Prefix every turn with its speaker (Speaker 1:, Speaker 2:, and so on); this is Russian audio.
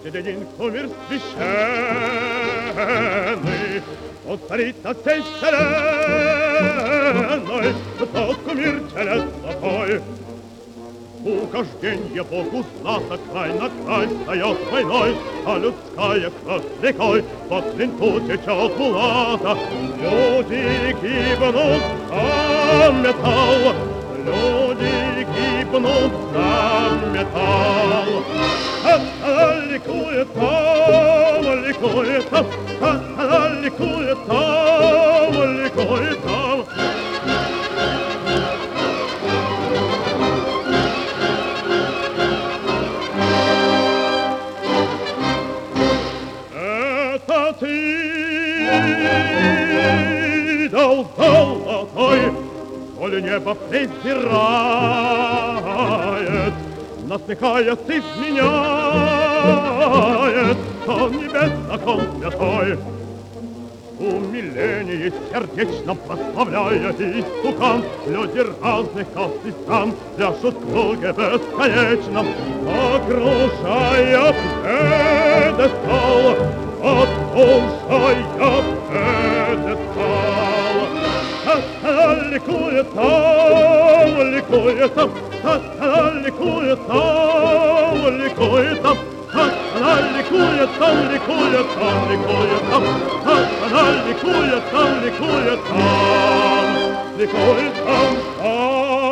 Speaker 1: один кумир священный, он царит над всей вселенной, тот кумир телец золотой. Угожденье Богу знатно край на край встает войной, а людская кровь рекой под ленту течет булата. Люди гибнут за металл, люди гибнут за металл. Ликует там, ликует там, ликует там, ликует там. Это ты дал золотой, коли небо презирает, насмехаясь, изменяет, он небес закон святой. Умиление сердечно прославляя истукан, люди разных каст и стран пляшут в круге бесконечном, окружая пьедестал, окружая пьедестал. Ликует там, ликует там, ликует там, ликует там. Она ликует там, ликует там, ликует там. Она ликует там, ликует там, ликует там.